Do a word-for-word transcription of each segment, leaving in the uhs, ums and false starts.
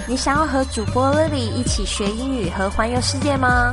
你想要和主播 Lily 一起学英语和环游世界吗？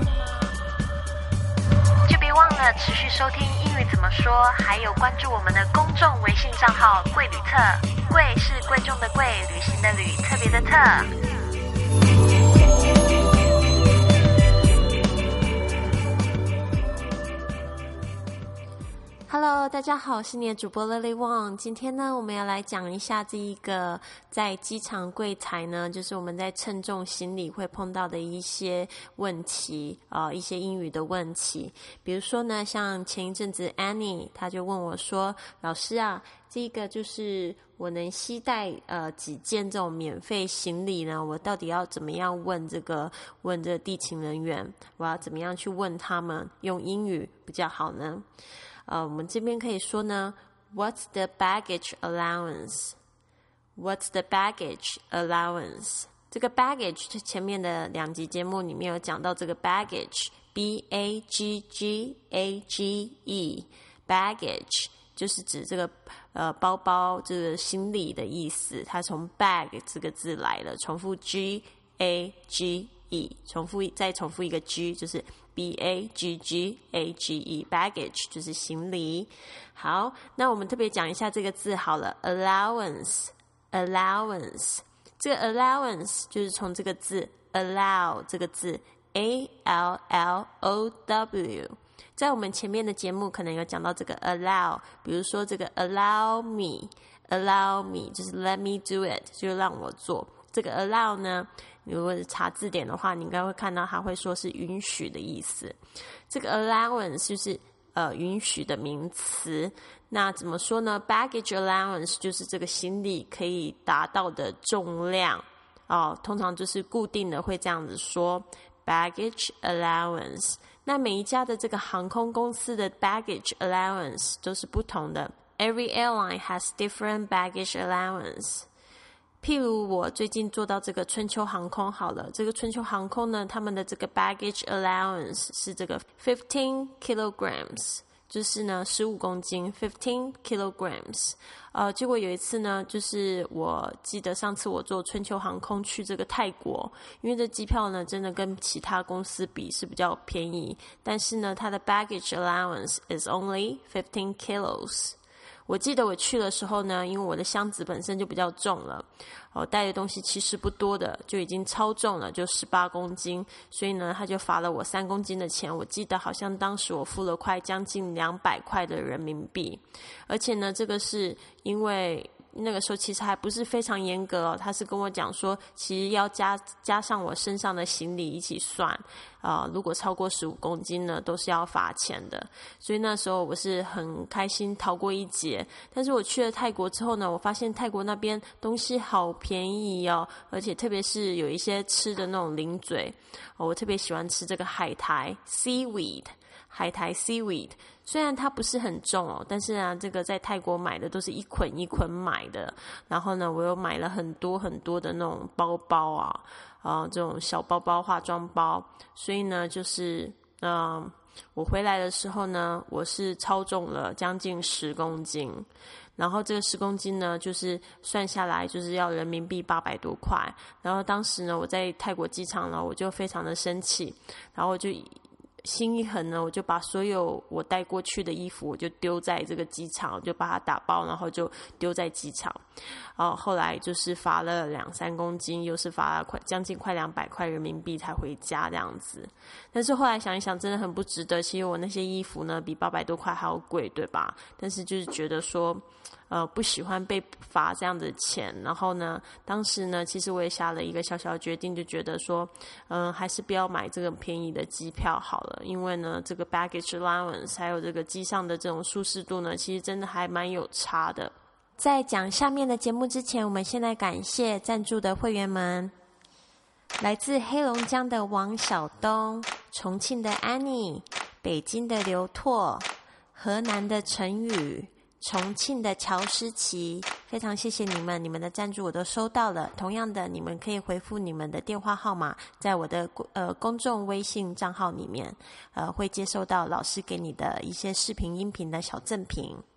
就别忘了持续收听英语怎么说，还有关注我们的公众微信账号贵旅特，贵是贵重的贵，旅行的旅，特别的特。Hello， 大家好，我是你的主播 Lily Wong。今天呢，我们要来讲一下这一个在机场柜台呢，就是我们在称重行李会碰到的一些问题，呃，一些英语的问题。比如说呢，像前一阵子 Annie 她就问我说：“老师啊，这个就是我能携带呃几件这种免费行李呢？我到底要怎么样问这个问这个地勤人员？我要怎么样去问他们？用英语比较好呢？”呃，我们这边可以说呢 ，What's the baggage allowance? What's the baggage allowance? 这个 baggage 前面的两集节目里面有讲到这个 baggage, B A G G A G E, baggage 就是指这个呃包包这个行李的意思，它从 bag 这个字来了，重复 G A G E, 重复再重复一个 G 就是。B A G G A G E baggage 就是行李。好，那我们特别讲一下这个字好了 allowance allowance 这个 allowance 就是从这个字 allow 这个字 A L L O W 在我们前面的节目可能有讲到这个 allow 比如说这个 allow me allow me 就是 let me do it 就让我做这个 allow 呢如果是查字典的话你应该会看到它会说是允许的意思这个 allowance 就是呃允许的名词那怎么说呢 baggage allowance 就是这个行李可以达到的重量哦，通常就是固定的会这样子说 baggage allowance 那每一家的这个航空公司的 baggage allowance 都是不同的 every airline has different baggage allowance譬如我最近做到这个春秋航空好了，这个春秋航空呢，他们的这个 baggage allowance 是这个fifteen kilograms， 就是呢十五公斤 fifteen kilograms。呃，结果有一次呢，就是我记得上次我坐春秋航空去这个泰国，因为这机票呢真的跟其他公司比是比较便宜，但是呢它的 baggage allowance is only fifteen kilos。我记得我去的时候呢，因为我的箱子本身就比较重了，我带的东西其实不多的，就已经超重了，就十八公斤，所以呢，他就罚了我三公斤的钱。我记得好像当时我付了快将近两百块的人民币，而且呢，这个是因为那个时候其实还不是非常严格哦，他是跟我讲说，其实要加加上我身上的行李一起算，啊、呃，如果超过十五公斤呢，都是要罚钱的。所以那时候我是很开心逃过一劫。但是我去了泰国之后呢，我发现泰国那边东西好便宜哦，而且特别是有一些吃的那种零嘴，哦、我特别喜欢吃这个海苔 seaweed。海苔 seaweed 虽然它不是很重哦，但是啊，这个在泰国买的都是一捆一捆买的。然后呢，我又买了很多很多的那种包包啊，呃，这种小包包、化妆包。所以呢，就是嗯、呃，我回来的时候呢，我是超重了将近十公斤。然后这个十公斤呢，就是算下来就是要人民币八百多块。然后当时呢，我在泰国机场呢，我就非常的生气，然后我就。心一横呢，我就把所有我带过去的衣服，我就丢在这个机场，我就把它打包，然后就丢在机场。然后后来就是罚了两三公斤，又是罚了快将近快两百块人民币才回家这样子。但是后来想一想，真的很不值得。其实我那些衣服呢，比八百多块还要贵，对吧？但是就是觉得说。呃，不喜欢被罚这样的钱，然后呢，当时呢，其实我也下了一个小小的决定，就觉得说，嗯、呃，还是不要买这个便宜的机票好了，因为呢，这个 baggage allowance 还有这个机上的这种舒适度呢，其实真的还蛮有差的。在讲下面的节目之前，我们先来感谢赞助的会员们，来自黑龙江的王晓东、重庆的安妮、北京的刘拓、河南的陈宇。重庆的乔诗琪，非常谢谢你们，你们的赞助我都收到了。同样的，你们可以回复你们的电话号码，在我的呃公众微信账号里面，呃会接收到老师给你的一些视频、音频的小赠品。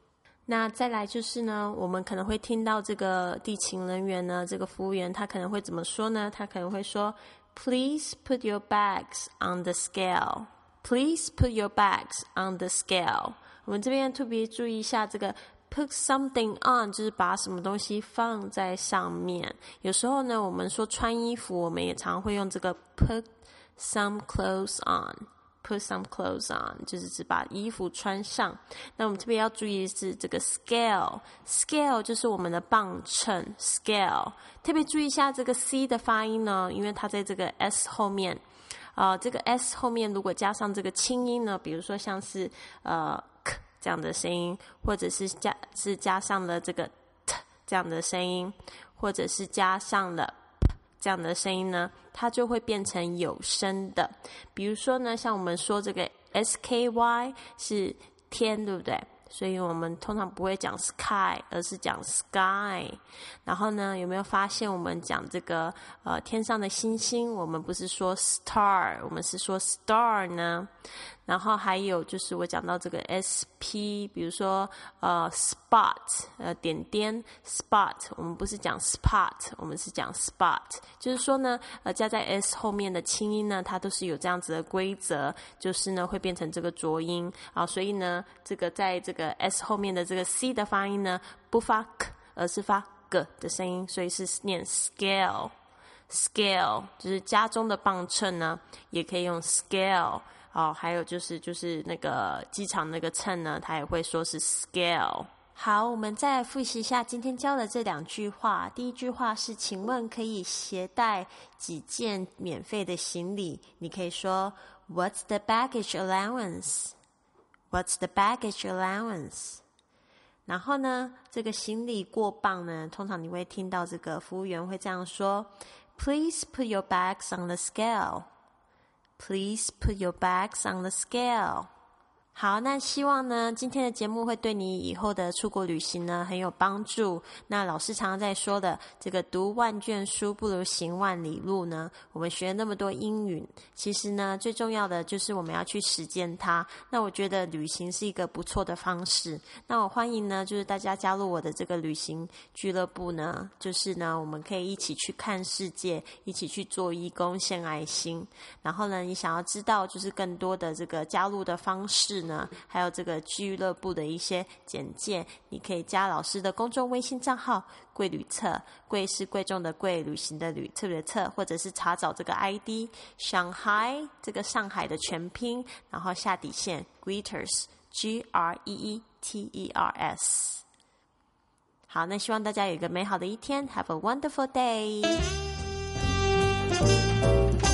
那再来就是呢，我们可能会听到这个地勤人员呢，这个服务员他可能会怎么说呢？他可能会说 Please put your bags on the scale. Please put your bags on the scale. 我们这边特別注意一下这个 put something on 就是把什么东西放在上面。有时候呢，我们说穿衣服，我们也常会用这个 put some clothes on.Put some clothes on 就是指把衣服穿上。那我们特别要注意的是这个 scale scale 就是我们的磅秤 scale， 特别注意一下这个 C 的发音呢，因为它在这个 S 后面呃，这个 S 后面如果加上这个轻音呢，比如说像是呃 K 这样的声音，或者是加是加上了这个 T 这样的声音，或者是加上了这样的声音呢，它就会变成有声的。比如说呢，像我们说这个 S K Y 是天，对不对？所以我们通常不会讲 sky， 而是讲 sky。然后呢，有没有发现我们讲这个呃天上的星星，我们不是说 star， 我们是说 star 呢？然后还有就是我讲到这个 S P， 比如说呃 spot， 呃点点 spot， 我们不是讲 spot， 我们是讲 spot， 就是说呢，呃加在 S 后面的轻音呢，它都是有这样子的规则，就是呢会变成这个浊音啊，所以呢，这个在这个 S 后面的这个 C 的发音呢，不发 K， 而是发 G 的声音，所以是念 scale。scale 就是家中的磅秤呢，也可以用 scale。哦，还有就是就是那个机场那个秤呢，它也会说是 scale。好，我们再来复习一下今天教的这两句话。第一句话是，请问可以携带几件免费的行李？你可以说 What's the baggage allowance? What's the baggage allowance? 然后呢，这个行李过磅呢，通常你会听到这个服务员会这样说 Please put your bags on the scale.Please put your bags on the scale. 好，那希望呢，今天的节目会对你以后的出国旅行呢很有帮助。那老师常常在说的，这个读万卷书不如行万里路呢，我们学那么多英语，其实呢，最重要的就是我们要去实践它。那我觉得旅行是一个不错的方式。那我欢迎呢，就是大家加入我的这个旅行俱乐部呢，就是呢，我们可以一起去看世界，一起去做义工、献爱心。然后呢，你想要知道就是更多的这个加入的方式呢，还有这个俱乐部的一些简介，你可以加老师的公众微信账号贵旅册，贵是贵重的贵，旅行的旅，特别的特，或者是查找这个 I D Shanghai 这个上海的全拼，然后下底线 Greeters G R E E T E R S。 好，那希望大家有一个美好的一天， Have a wonderful day。